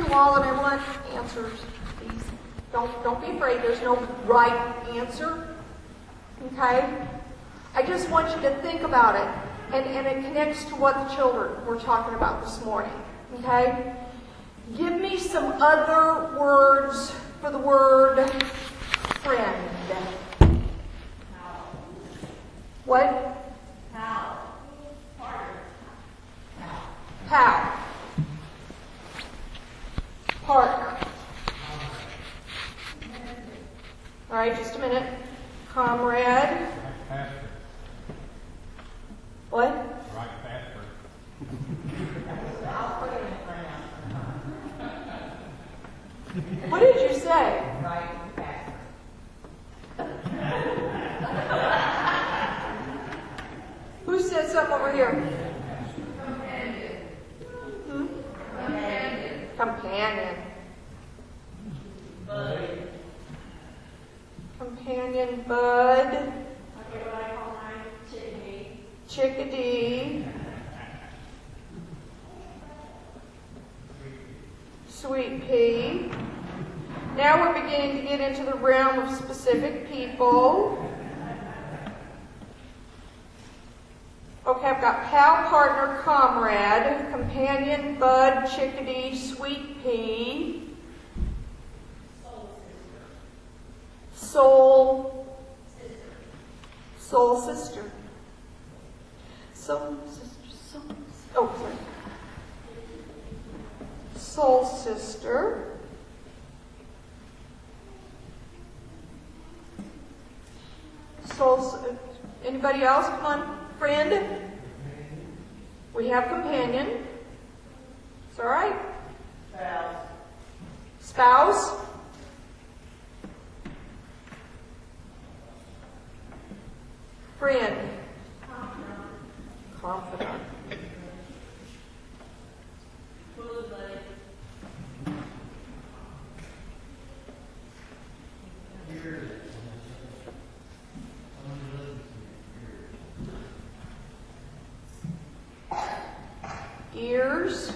all and everyone answers, please. Don't be afraid. There's no right answer. Okay? I just want you to think about it. And it connects to what the children were talking about this morning. Okay? Give me some other words for the word friend. What? Pal. Pal. Partner. All right, just a minute. Comrade. What? Right faster. What did you say? Right faster. Who said something over here? Companion. Companion, bud. Okay, what I call mine, chickadee. Chickadee. Sweet pea. Now we're beginning to get into the realm of specific people. Okay, I've got pal, partner, comrade, companion, bud, chickadee, sweet pea, soul sister. Soul sister. Oh, sorry. Soul sister. Anybody else? Come on. Friend? We have companion. It's all right. Spouse? Friend? Confidant. Ears.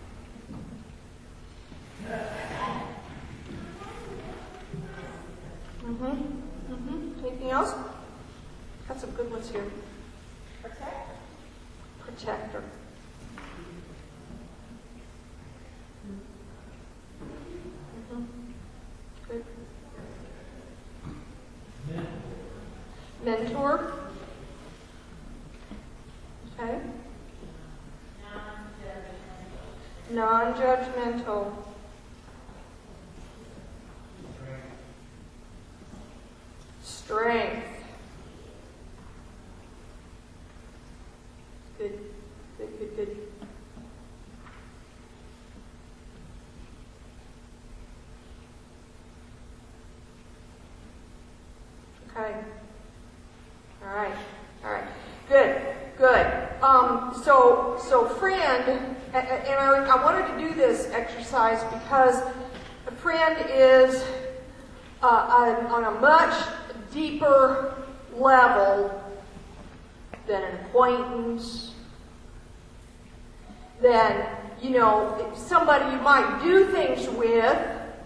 Anything else? Got some good ones here. Protector. Good. Mentor. Okay. Non-judgmental. Strength. Good. Okay. All right. Good. So friend, and I wanted to do this exercise because a friend is on a much deeper level than an acquaintance, than, somebody you might do things with,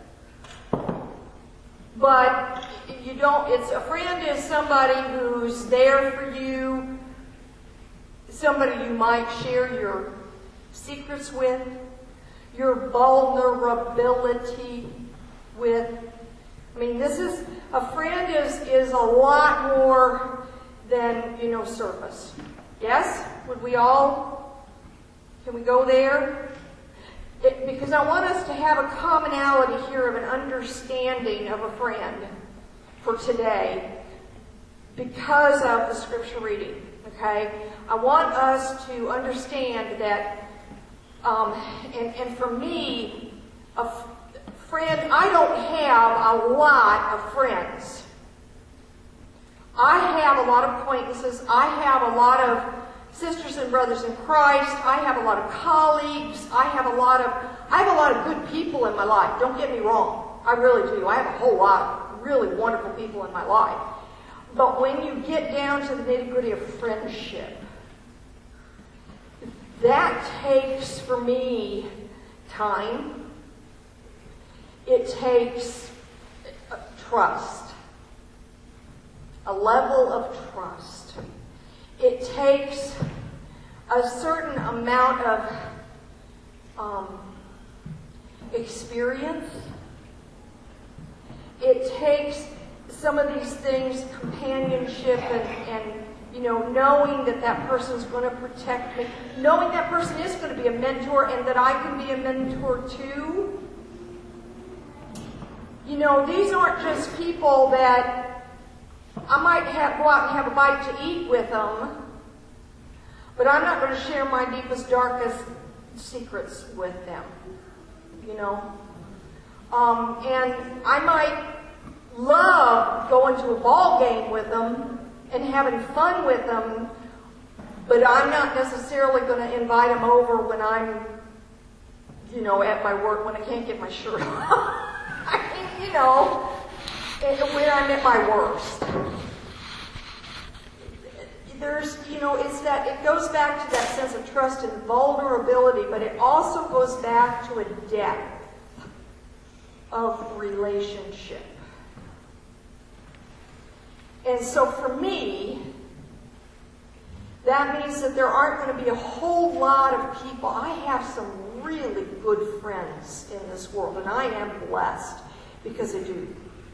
but you don't, a friend is somebody who's there for you, somebody you might share your secrets with, your vulnerability with. I mean, a friend is a lot more than, surface. Yes? Can we go there? Because I want us to have a commonality here of an understanding of a friend for today because of the scripture reading. Okay? I want us to understand that, and for me, a friend, I don't have a lot of friends. I have a lot of acquaintances. I have a lot of sisters and brothers in Christ. I have a lot of colleagues. I have a lot of good people in my life. Don't get me wrong. I really do. I have a whole lot of really wonderful people in my life. But when you get down to the nitty-gritty of friendship, that takes, for me, time. it takes trust. A level of trust. It takes a certain amount of experience. It takes some of these things, companionship and knowing that that person's going to protect me, knowing that person is going to be a mentor and that I can be a mentor too. These aren't just people that I might go out and have a bite to eat with them, but I'm not going to share my deepest, darkest secrets with them. And I might love going to a ball game with them and having fun with them, but I'm not necessarily going to invite them over when I'm, at my work when I can't get my shirt on. When I'm at my worst. It goes back to that sense of trust and vulnerability, but it also goes back to a depth of relationship. And so for me, that means that there aren't going to be a whole lot of people. I have some really good friends in this world, and I am blessed because I do.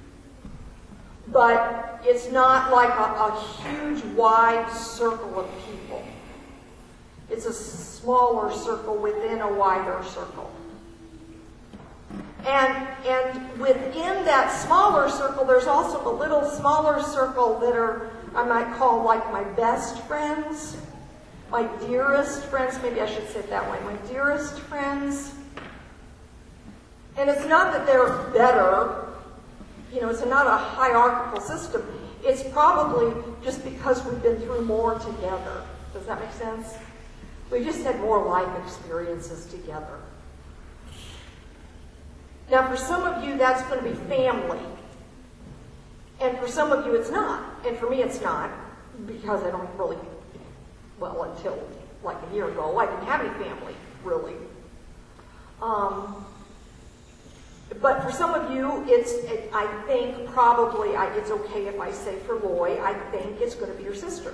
But it's not like a huge, wide circle of people. It's a smaller circle within a wider circle. And within that smaller circle, there's also a little smaller circle that are, I might call like my best friends, my dearest friends. Maybe I should say it that way. My dearest friends. And it's not that they're better. It's not a hierarchical system. It's probably just because we've been through more together. Does that make sense? We just had more life experiences together. Now, for some of you, that's going to be family. And for some of you, it's not. And for me, it's not. Because I don't really, until like a year ago, I didn't have any family, really. But for some of you, I think probably, it's okay if I say for Loy, I think it's going to be your sister.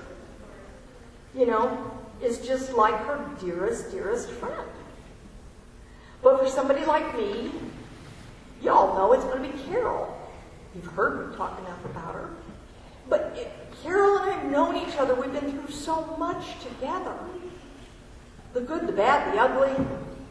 Is just like her dearest, dearest friend. But for somebody like me, y'all know it's going to be Carol. You've heard me talk enough about her. But Carol and I have known each other. We've been through so much together. The good, the bad, the ugly.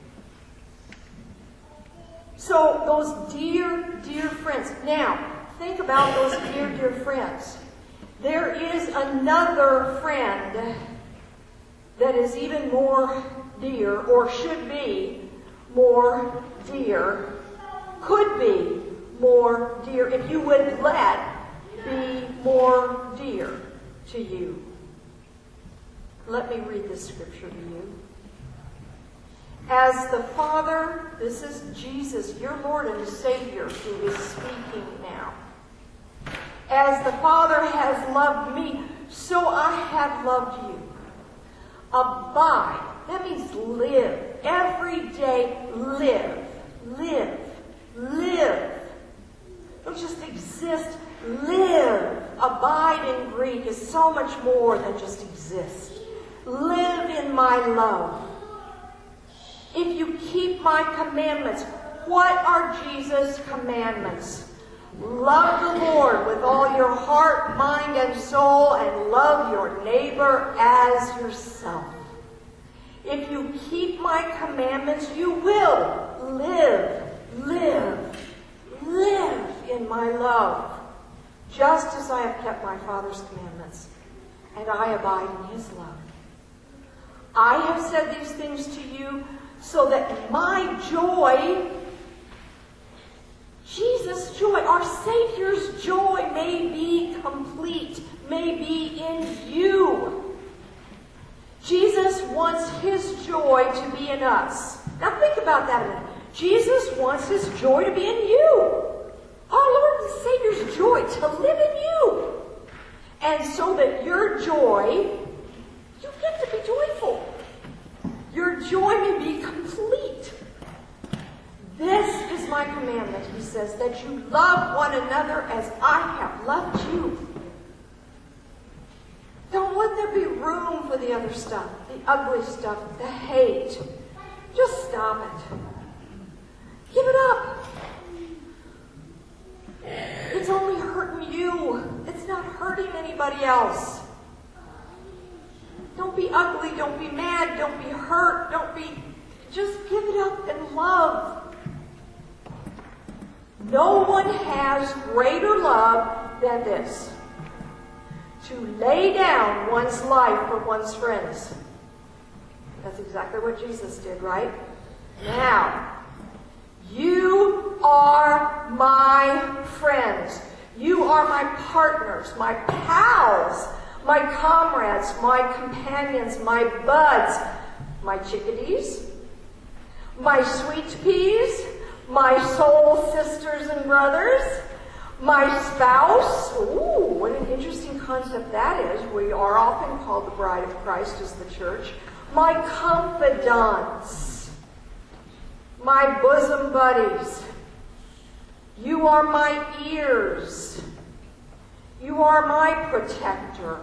So those dear, dear friends. Now, think about those dear, dear friends. There is another friend that is even more dear, or should be more dear, could be more dear, if you would let be more dear to you. Let me read this scripture to you. As the Father, this is Jesus, your Lord and Savior, who is speaking now. As the Father has loved me, so I have loved you. Abide. That means live. Every day, live. Live. Live. Don't just exist. Live. Abide in Greek is so much more than just exist. Live in my love. If you keep my commandments, what are Jesus' commandments? Love the Lord with all your heart, mind, and soul, and love your neighbor as yourself. If you keep my commandments, you will live in my love, just as I have kept my Father's commandments, and I abide in his love. I have said these things to you so that my joy, Jesus' joy, our Savior's joy, may be complete, may be in you. Jesus wants his joy to be in us. Now think about that a minute. Jesus wants his joy to be in you. Our Lord and Savior's joy to live in you. And so that your joy, you get to be joyful. Your joy may be complete. This is my commandment, he says, that you love one another as I have loved you. Don't let there be room for the other stuff, the ugly stuff, the hate. Just stop it. Give it up. It's only hurting you. It's not hurting anybody else. Don't be ugly. Don't be mad. Don't be hurt. Just give it up and love. No one has greater love than this. To lay down one's life for one's friends. That's exactly what Jesus did, right? Now, you are my friends. You are my partners, my pals, my comrades, my companions, my buds, my chickadees, my sweet peas, my soul sisters and brothers, my spouse. Ooh, what an interesting concept that is. We are often called the bride of Christ as the church. My confidants, my bosom buddies. You are my ears. You are my protector.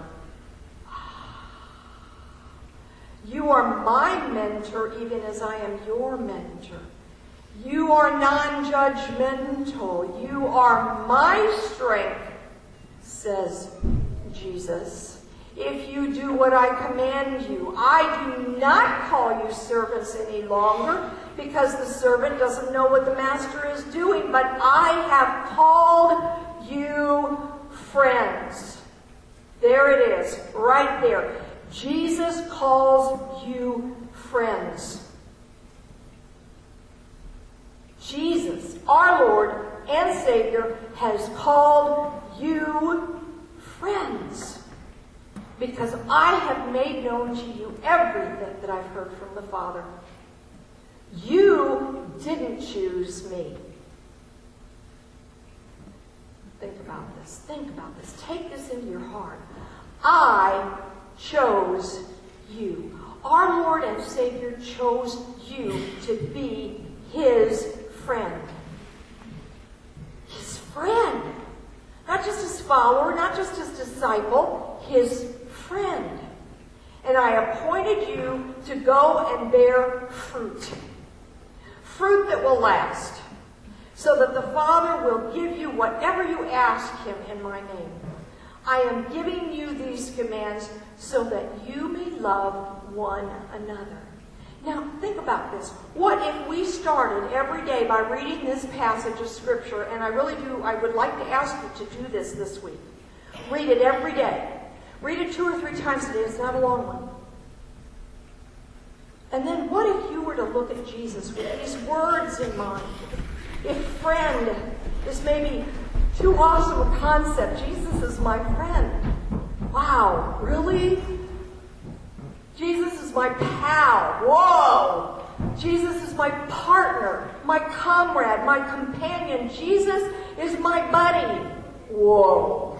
You are my mentor, even as I am your mentor. You are non-judgmental. You are my strength, says Jesus. If you do what I command you, I do not call you servants any longer, because the servant doesn't know what the master is doing, but I have called you friends. There it is, right there. Jesus calls you friends. Jesus, our Lord and Savior, has called you friends. Because I have made known to you everything that I've heard from the Father. You didn't choose me. Think about this. Think about this. Take this into your heart. I chose you. Our Lord and Savior chose you to be his friend. His friend. Not just his follower, not just his disciple, his friend. And I appointed you to go and bear fruit. Fruit that will last. So that the Father will give you whatever you ask him in my name. I am giving you these commands so that you may love one another. Now, think about this. What if we started every day by reading this passage of Scripture, and I would like to ask you to do this week. Read it every day. Read it 2 or 3 times a day. It's not a long one. And then what if you were to look at Jesus with these words in mind? If friend is maybe too awesome a concept. Jesus is my friend. Wow, really? Jesus is my pal. Whoa! Jesus is my partner, my comrade, my companion. Jesus is my buddy. Whoa.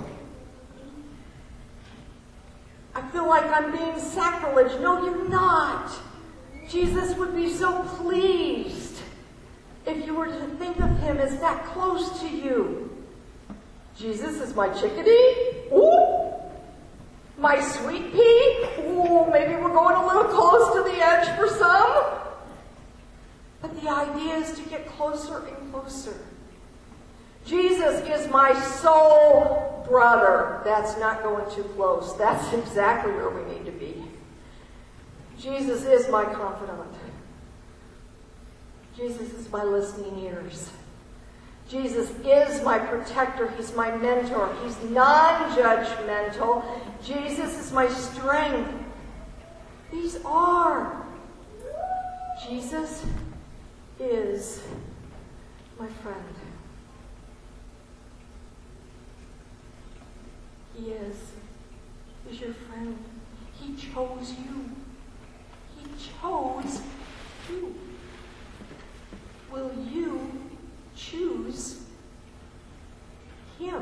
I feel like I'm being sacrilege. No, you're not. Jesus would be so pleased if you were to think of him as that close to you. Jesus is my chickadee. Ooh. My sweet pea. Ooh, maybe we're going a little close to the edge for some. But the idea is to get closer and closer. Jesus is my soul brother. That's not going too close. That's exactly where we need to be. Jesus is my confidant. Jesus is my listening ears. Jesus is my protector. He's my mentor. He's non-judgmental. Jesus is my strength. These are. Jesus is my friend. He is. He's your friend. He chose you. He chose you. Will you choose him?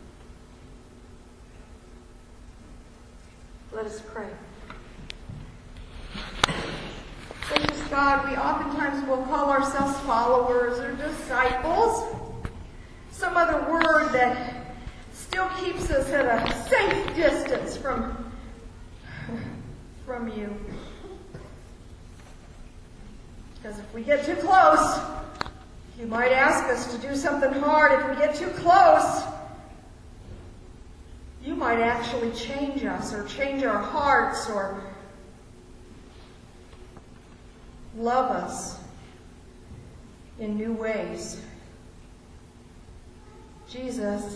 Let us pray. Gracious God, we oftentimes sometimes we'll call ourselves followers or disciples. Some other word that still keeps us at a safe distance from you. Because if we get too close, you might ask us to do something hard. If we get too close, you might actually change us or change our hearts or love us in new ways. Jesus,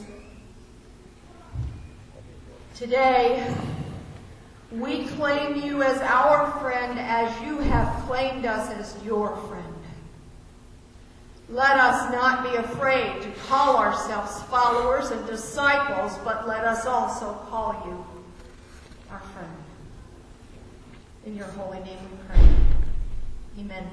today we claim you as our friend as you have claimed us as your friend. Let us not be afraid to call ourselves followers and disciples, but let us also call you our friend. In your holy name we pray. Amen.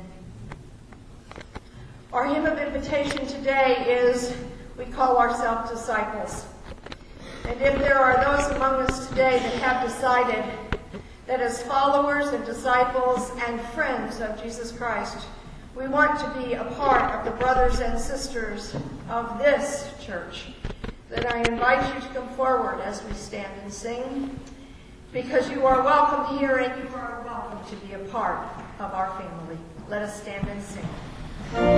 Our hymn of invitation today is, we call ourselves disciples. And if there are those among us today that have decided that as followers and disciples and friends of Jesus Christ, we want to be a part of the brothers and sisters of this church, then I invite you to come forward as we stand and sing, because you are welcome here and you are welcome to be a part of our family. Let us stand and sing.